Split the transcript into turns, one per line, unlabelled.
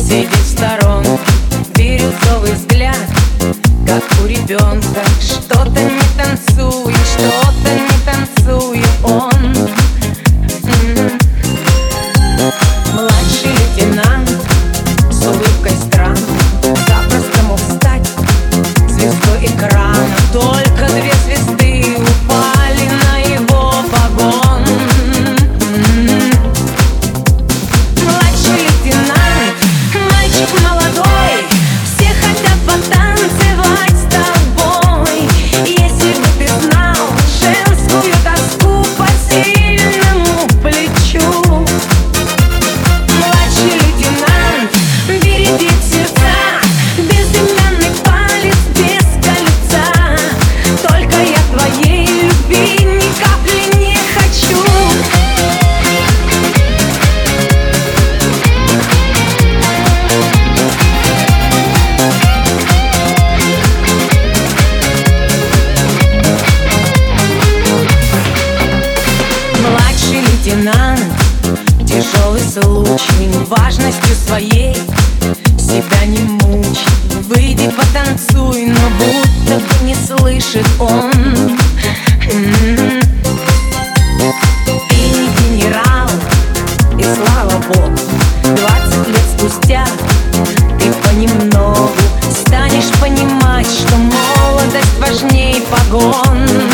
сидит в сторонке, бирюзовый взгляд, как у ребенка. Что-то не танцует, что-то не танцует он. Младший лейтенант с улыбкой стран запросто мог стать звездой экрана. Только две звезды упали на его погон. Младший лейтенант, мальчик молодой, все хотят потанцевать с тобой. Если бы ты знал женскую тоску по сильному плечу. Младший лейтенант бередит сердца, безымянный палец без кольца. Только я твоей любви ни капли не хочу. Младший лейтенант, тяжелый случай, важностью своей себя не мучай. Выйди, потанцуй, но будто бы не слышит он. Ты не генерал, и слава богу, 20 лет спустя ты понемногу станешь понимать, что молодость важней погон.